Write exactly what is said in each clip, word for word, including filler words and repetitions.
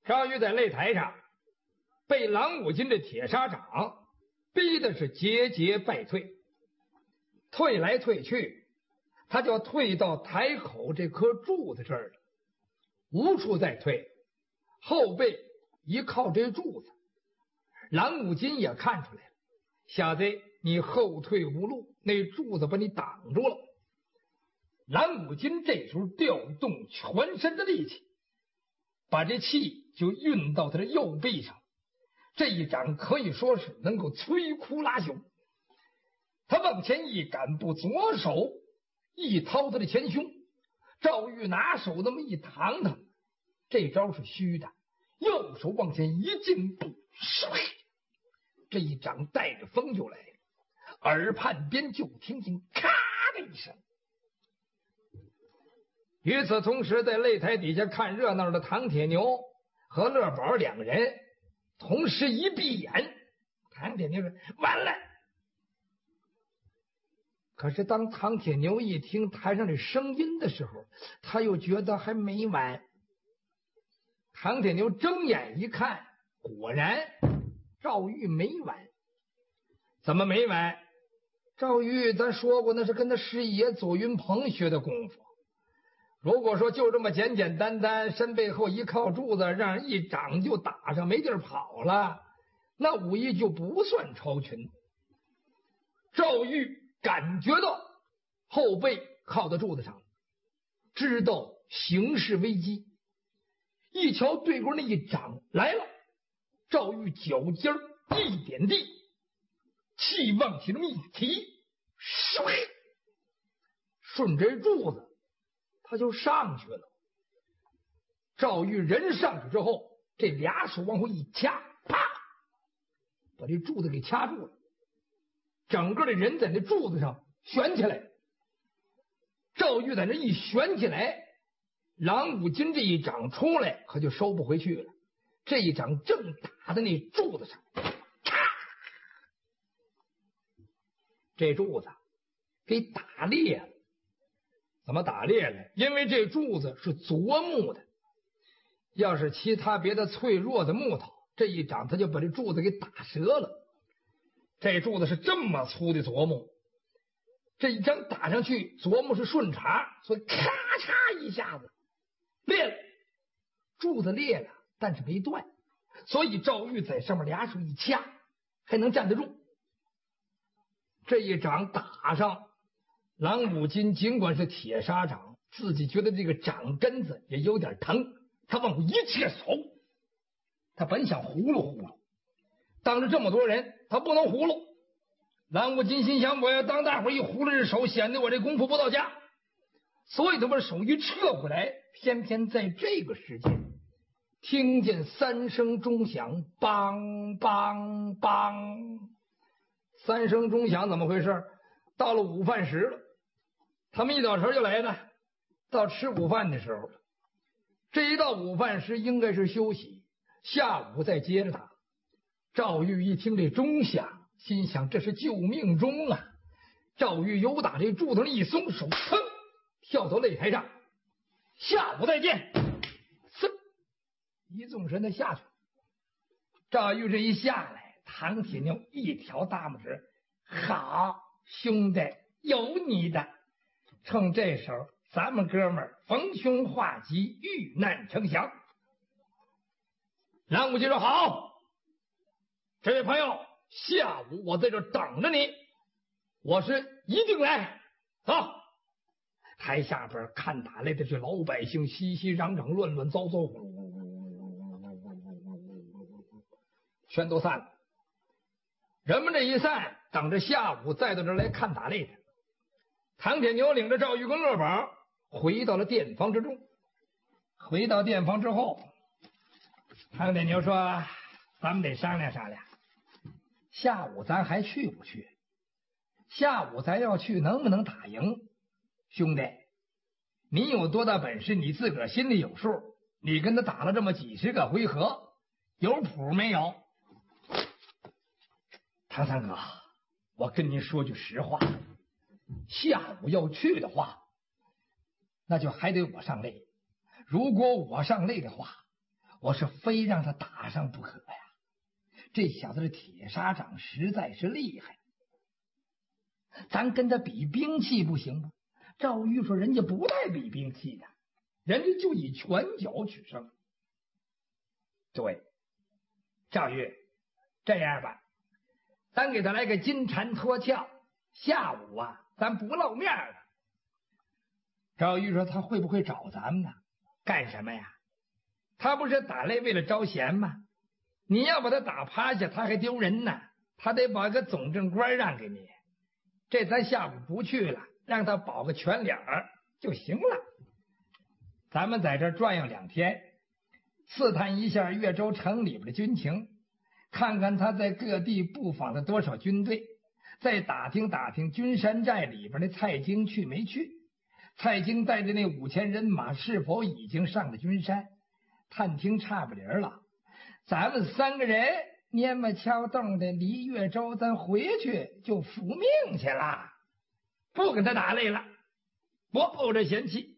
赵玉在擂台上被郎武金这铁砂掌逼的是节节败退，退来退去，他就退到台口这棵柱子这儿了，无处再退，后背一靠这柱子。郎武金也看出来了，小子你后退无路，那柱子把你挡住了。郎武金这时候调动全身的力气，把这气就运到他的右臂上，这一掌可以说是能够摧枯拉朽。他往前一赶步，左手一掏他的前胸，赵玉拿手那么一躺躺，这招是虚的，右手往前一进步，这一掌带着风就来了，耳畔边就听见咔的一声。与此同时，在擂台底下看热闹的唐铁牛和乐宝两个人同时一闭眼，唐铁牛说完了。可是当唐铁牛一听台上的声音的时候，他又觉得还没完。唐铁牛睁眼一看，果然赵玉没完。怎么没完？赵玉咱说过那是跟他师爷左云鹏学的功夫，如果说就这么简简单单身背后一靠柱子，让人一掌就打上没地儿跑了，那武艺就不算超群。赵玉感觉到后背靠在柱子上，知道形势危机，一瞧对过那一掌来了，赵玉脚尖一点地，气往起这么一提，顺着柱子他就上去了。赵玉人上去之后，这俩手往后一掐，啪，把这柱子给掐住了，整个的人在那柱子上悬起来。赵玉在那一悬起来，郎武金这一掌出来可就收不回去了，这一掌正打在那柱子上，嚓，这柱子给打裂了。怎么打裂了？因为这柱子是琢木的，要是其他别的脆弱的木头，这一掌他就把这柱子给打折了。这柱子是这么粗的琢木，这一掌打上去，琢木是顺茬，所以咔嚓一下子裂了。柱子裂了，但是没断，所以赵玉在上面俩手一掐，还能站得住。这一掌打上，郎武金尽管是铁砂掌，自己觉得这个掌根子也有点疼，他往后一切手，他本想葫芦葫芦，当着这么多人他不能葫芦。郎武金心想，我要当大伙一葫芦这手，显得我这功夫不到家，所以他把手一撤回来。偏偏在这个时间听见三声钟响，梆梆梆，三声钟响怎么回事？到了午饭时了，他们一早晨就来了，到吃午饭的时候了。这一到午饭时应该是休息，下午再接着打。赵玉一听这钟响，心想这是救命钟啊！赵玉由打这柱头一松手，噌，跳到擂台上，下午再见。嗖，一纵身的下去。赵玉这一下来，唐铁牛一条大拇指，好兄弟，有你的！趁这时候，咱们哥们儿逢凶化吉，遇难成祥。郎武金说好，这位朋友，下午我在这等着你，我是一定来。走。台下边看打来的是老百姓，熙熙攘攘，乱乱糟糟，全都散了。人们这一散，等着下午再到这儿来看打擂的。唐铁牛领着赵玉跟乐宝回到了店房之中。回到店房之后，唐铁牛说：“咱们得商量商量，下午咱还去不去？下午咱要去，能不能打赢？兄弟，你有多大本事，你自个儿心里有数。你跟他打了这么几十个回合，有谱没有？”唐三哥，我跟您说句实话，下午要去的话，那就还得我上擂。如果我上擂的话， 我是非让他打上不可呀。这小子的铁砂掌实在是厉害，咱跟他比兵器不行吗？赵玉说人家不带比兵器的，人家就以拳脚取胜。对，赵玉，这样吧，咱给他来个金蝉脱壳，下午啊咱不露面了。赵玉说他会不会找咱们呢？干什么呀？他不是打擂为了招贤吗？你要把他打趴下他还丢人呢，他得把个总政官让给你。这咱下午不去了，让他保个全脸就行了。咱们在这转悠两天，刺探一下越州城里边的军情，看看他在各地布防了多少军队，再打听打听君山寨里边的蔡京去没去，蔡京带的那五千人马是否已经上了君山。探听差不离了，咱们三个人蔫么敲洞的离越州，咱回去就复命去了，不跟他打擂了。我怄着嫌弃。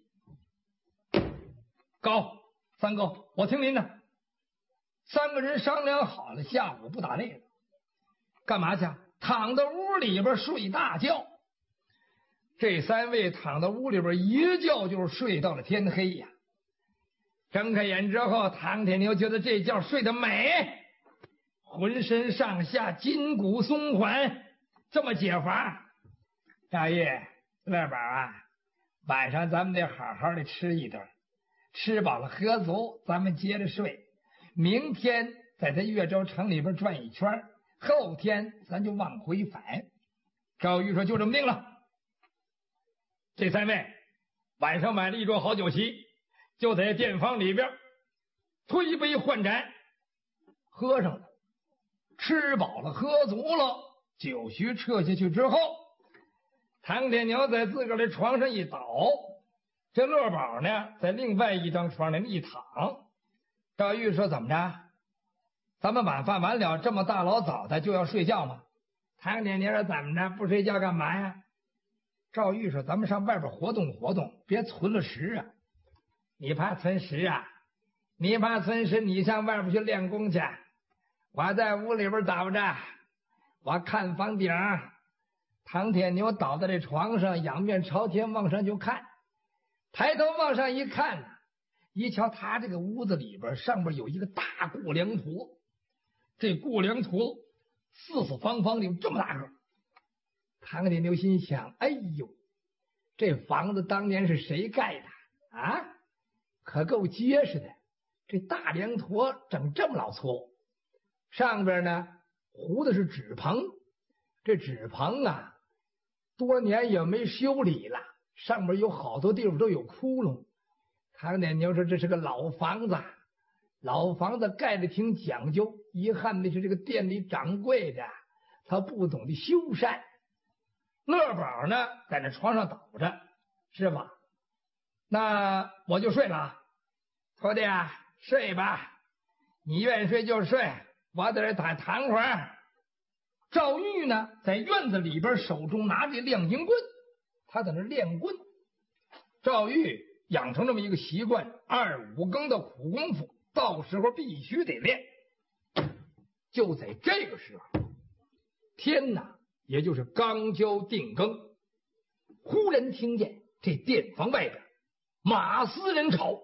高三哥，我听您的。三个人商量好了，下午不打擂了。干嘛去？躺到屋里边睡大觉。这三位躺到屋里边一觉就是睡到了天黑呀。睁开眼之后，唐铁牛觉得这觉睡得美，浑身上下筋骨松缓，这么解乏。大爷乐宝啊，晚上咱们得好好的吃一顿，吃饱了喝足，咱们接着睡。明天在这越州城里边转一圈，后天咱就往回返。赵玉说就这么定了。这三位晚上买了一桌好酒席，就在店房里边推杯换盏，喝上了，吃饱了喝足了，酒席撤下去之后，唐铁牛在自个儿的床上一倒，这乐宝呢在另外一张床上一躺。赵玉说怎么着，咱们晚饭完了这么大老早的就要睡觉吗？唐铁牛说怎么着，不睡觉干嘛呀？赵玉说咱们上外边活动活动，别存了食啊。你怕存食啊？你怕存食，你上外边去练功去。我在屋里边倒着，我看房顶。唐铁牛倒在这床上，仰面朝天往上就看，抬头往上一看，一瞧他这个屋子里边上边有一个大顾梁橐，这顾梁橐四四方方的，有这么大个。唐铁牛心想，哎呦，这房子当年是谁盖的啊？可够结实的，这大梁橐整这么老粗，上边呢糊的是纸棚，这纸棚啊多年也没修理了，上面有好多地方都有窟窿。唐铁牛说这是个老房子，老房子盖的挺讲究，遗憾的是这个店里掌柜的他不懂得修缮。乐宝呢在那床上倒着，师傅，那我就睡了啊。徒弟啊，睡吧，你愿意睡就睡，我在这躺躺会儿。赵玉呢在院子里边手中拿着亮银棍，他在那练棍。赵玉养成这么一个习惯，二五更的苦功夫到时候必须得练。就在这个时候，天哪也就是刚交定更，忽然听见这店房外边马嘶人吵。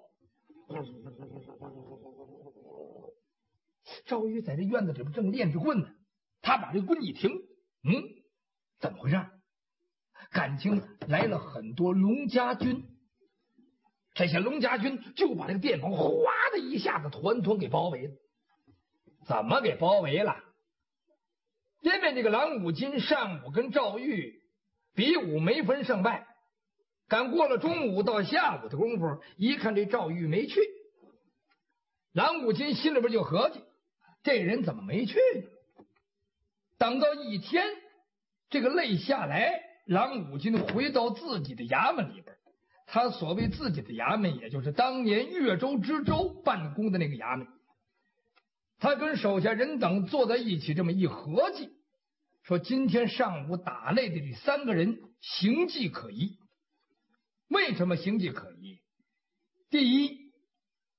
赵玉在这院子里边正练着棍呢，他把这棍一停，嗯，怎么回事？感情来了很多龙家军，这些龙家军就把这个店房哗的一下子团团给包围了。怎么给包围了？因为这个郎武金上午跟赵玉比武没分胜败，赶过了中午到下午的功夫，一看这赵玉没去，郎武金心里边就合计，这人怎么没去呢？等到一天这个累下来，郎武金回到自己的衙门里边，他所谓自己的衙门也就是当年越州知州办公的那个衙门，他跟手下人等坐在一起这么一合计，说今天上午打擂的这三个人形迹可疑。为什么形迹可疑？第一，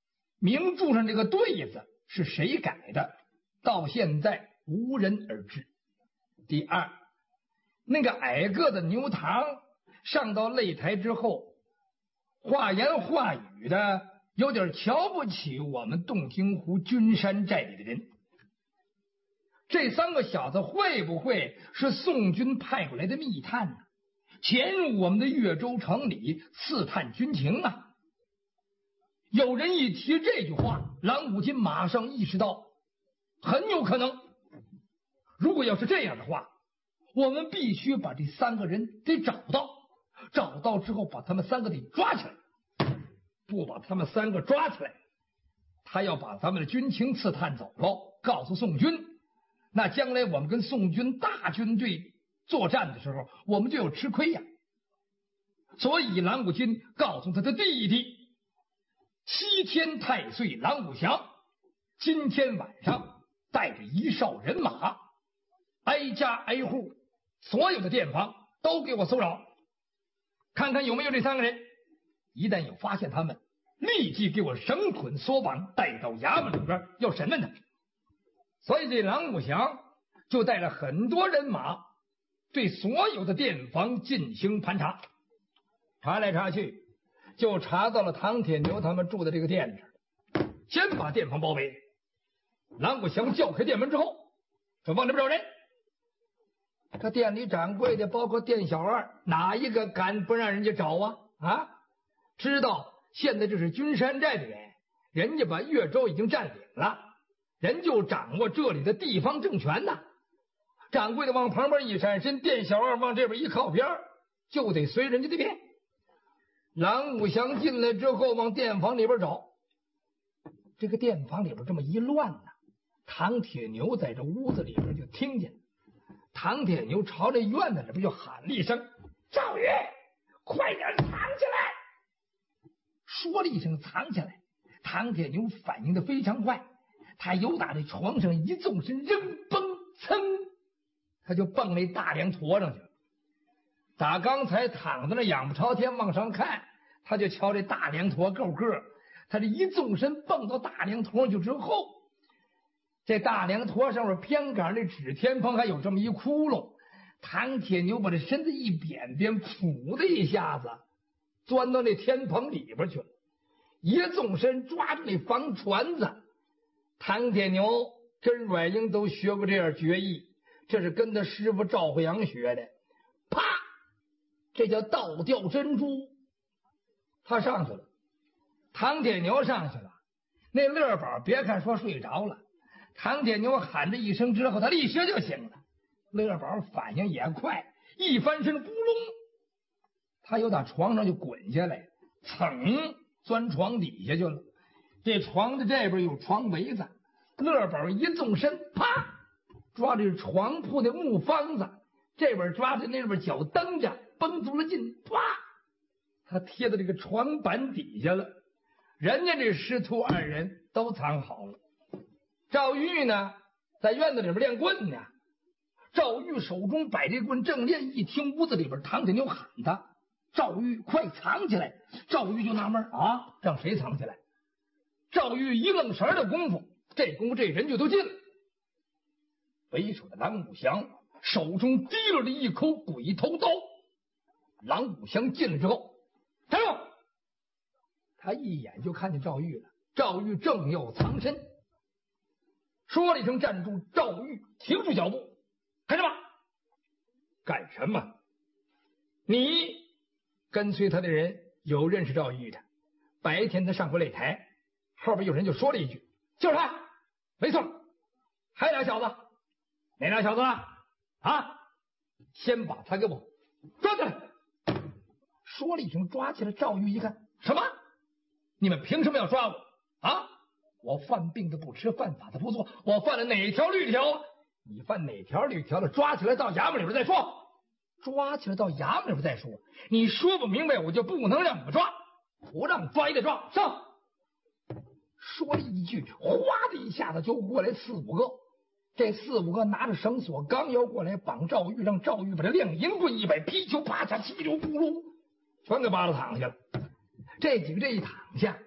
明柱上这个对字是谁改的，到现在无人而知。第二，那个矮个子牛堂上到擂台之后，话言话语的有点瞧不起我们洞庭湖君山寨里的人。这三个小子会不会是宋军派过来的密探呢？潜入我们的越州城里刺探军情啊！有人一提这句话，郎武金马上意识到很有可能。如果要是这样的话，我们必须把这三个人得找到，找到之后把他们三个得抓起来。不把他们三个抓起来，他要把咱们的军情刺探走了，告诉宋军，那将来我们跟宋军大军队作战的时候，我们就有吃亏呀。所以郎武金告诉他的弟弟西天太岁郎武祥，今天晚上带着一哨人马，挨家挨户所有的店房都给我搜扰，看看有没有这三个人。一旦有发现他们，立即给我绳捆索绑，带到衙门里边要审问他。所以这郎武祥就带了很多人马，对所有的店房进行盘查。查来查去，就查到了唐铁牛他们住的这个店这，先把店房包围。郎武祥叫开店门之后，说往里边找人。这店里掌柜的，包括店小二，哪一个敢不让人家找啊？啊！知道现在这是君山寨的人，人家把越州已经占领了，人就掌握这里的地方政权呐。掌柜的往旁边一闪身，店小二往这边一靠边，就得随人家的便。郎武祥进来之后，往店房里边找，这个店房里边这么一乱呢，唐铁牛在这屋子里边就听见，唐铁牛朝这院子里边就喊了一声：“赵宇，快点藏起来！”说了一声藏起来，唐铁牛反应的非常快，他由打这床上一纵身，扔蹦噌，他就蹦那大梁坨上去了。打刚才躺在那仰不朝天往上看，他就瞧这大梁坨够个，他这一纵身蹦到大梁坨上去之后，这大梁坨上面偏杆那指天棚还有这么一窟窿，唐铁牛把这身子一扁扁，噗的一下子钻到那天棚里边去了，一纵身抓住那房船子。唐铁牛跟阮英都学过这样绝艺，这是跟他师傅赵惠阳学的。啪，这叫倒吊珍珠。他上去了，唐铁牛上去了，那乐宝别看说睡着了，唐铁牛喊这一声之后，他立时就醒了。乐宝反应也快，一翻身，咕隆，他又打床上就滚下来，噌钻床底下去了。这床的这边有床围子，乐宝一纵身，啪抓着床铺的木方子，这边抓着那边脚蹬着，绷足了劲，啪他贴到这个床板底下了。人家这师徒二人都藏好了。赵玉呢在院子里边练棍呢，赵玉手中摆这棍正练，一听屋子里边唐铁牛喊他，赵玉快藏起来。赵玉就纳闷啊，让谁藏起来？赵玉一愣神的功夫，这功夫这人就都进了。为首的郎武祥手中提溜着一口鬼头刀。郎武祥进来之后，站住！他一眼就看见赵玉了，赵玉正要藏身，说了一声站住，赵玉停住脚步，干什么？干什么？你跟随他的人有认识赵玉的，白天他上过擂台，后边有人就说了一句，就是他，没错。还有俩小子，哪俩小子啊？啊，先把他给我抓起来。说了一声抓起来，赵玉一看，什么？你们凭什么要抓我啊？我犯病的不吃，犯法的不做，我犯了哪条律条？你犯哪条律条了？抓起来到衙门里边再说。抓起来到衙门里边再说。你说不明白，我就不能让你们抓，不让抓也得抓。上！说了一句，哗的一下子就过来四五个。这四五个拿着绳索，刚要过来绑赵玉，让赵玉把这亮银棍一摆，劈球啪嚓，七溜咕噜，全给扒拉躺下了。这几个这一躺下，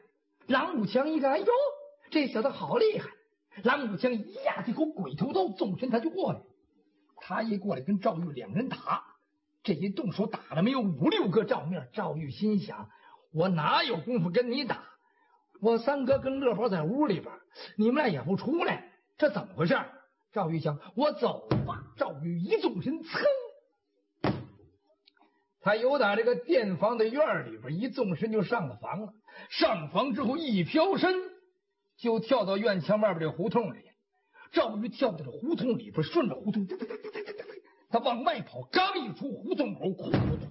郎武强一看，哎呦，这小子好厉害！郎武强一压这口鬼头刀，纵身他就过来。他一过来跟赵玉两人打，这一动手打了没有五六个照面。赵玉心想：我哪有功夫跟你打？我三哥跟乐宝在屋里边，你们俩也不出来，这怎么回事？赵玉想：我走吧。赵玉一纵身，噌！他由打这个店房的院里边一纵身就上了房了。上房之后一飘身，就跳到院墙外边这胡同里。赵玉跳到这胡同里边，顺着胡同，他往外跑，刚一出胡同口，呼通！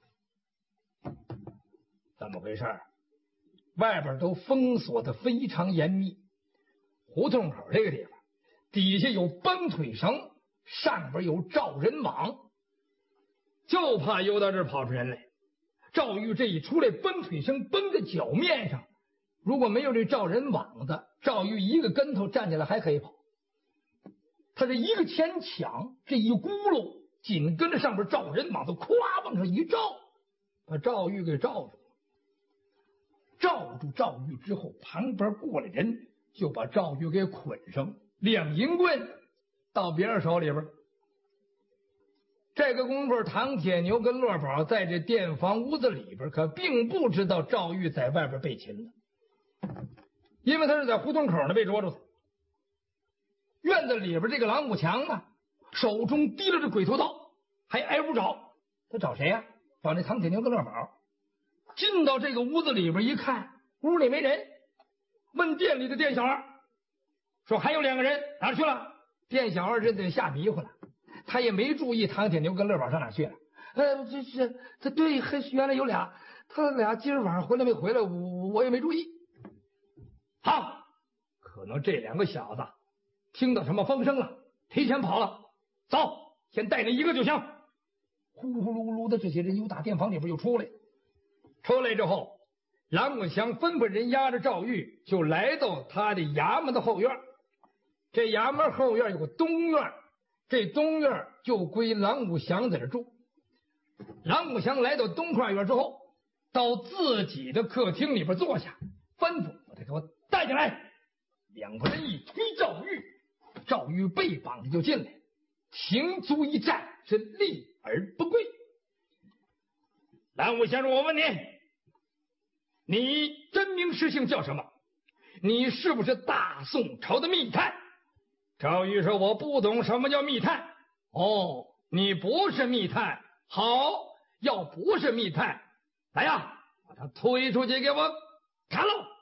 怎么回事？外边都封锁的非常严密。胡同口这个地方，底下有绑腿绳，上边有罩人网，就怕又到这儿跑出人来。赵玉这一出来，绷腿绳绷在脚面上，如果没有这罩人网的，赵玉一个跟头站起来还可以跑。他这一个前抢，这一咕噜，紧跟着上边罩人网子，咵往上一罩，把赵玉给罩住。罩住赵玉之后，旁边过来人就把赵玉给捆上，两银棍到别人手里边。这个功夫，唐铁牛跟骆宝在这店房屋子里边，可并不知道赵玉在外边被擒了，因为他是在胡同口呢被捉住的。院子里边这个郎武强啊，手中提了这鬼头刀，还挨屋找。他找谁呀、啊？找那唐铁牛跟骆宝。进到这个屋子里边一看，屋里没人，问店里的店小二，说还有两个人哪儿去了？店小二这得吓迷糊了，他也没注意唐铁牛跟乐宝上哪去了。呃，这是这对，原来有俩，他俩今儿晚上回来没回来，我我也没注意。好，可能这两个小子听到什么风声了，提前跑了。走，先带那一个就行。呼呼噜噜的，这些人由打店房里边又出来。出来之后，郎武强吩咐人押着赵玉，就来到他的衙门的后院。这衙门后院有个东院，这东院就归郎武强在这住。郎武强来到东跨院之后，到自己的客厅里边坐下，吩咐把他给我带进来。两个人一推赵玉，赵玉被绑着就进来，停足一站，是立而不跪。郎武先生，我问你，你真名实姓叫什么？你是不是大宋朝的密探？赵玉说：我不懂什么叫密探。哦，你不是密探。好，要不是密探，来呀，把他推出去给我砍了。